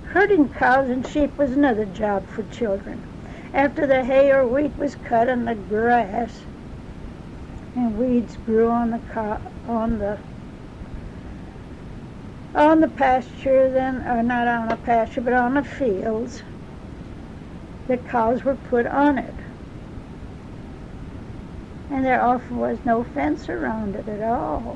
Herding cows and sheep was another job for children. After the hay or wheat was cut and the grass and weeds grew on the pasture, then, or not on the pasture, but on the fields, the cows were put on it. And there often was no fence around it at all.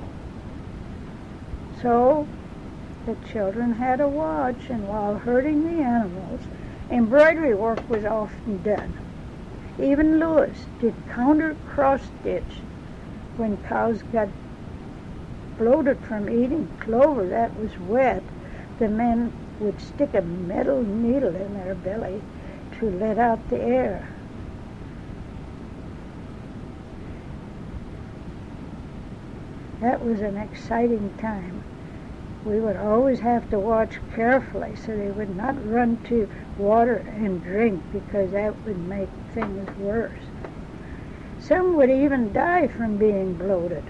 So the children had to watch, and while herding the animals, embroidery work was often done. Even Lewis did counter cross-stitch when cows got bloated from eating clover that was wet. The men would stick a metal needle in their belly to let out the air. That was an exciting time. We would always have to watch carefully so they would not run to water and drink, because that would make things worse. Some would even die from being bloated.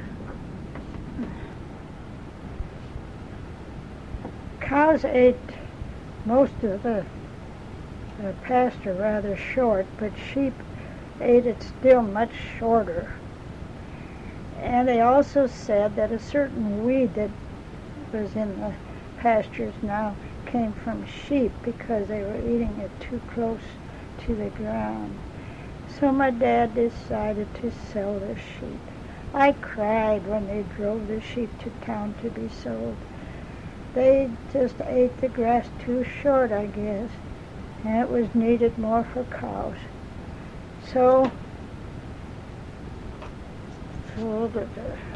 Cows ate most of the pasture rather short, but sheep ate it still much shorter. And they also said that a certain weed that was in the pastures now came from sheep because they were eating it too close to the ground. So my dad decided to sell the sheep. I cried when they drove the sheep to town to be sold. They just ate the grass too short, I guess, and it was needed more for cows. So the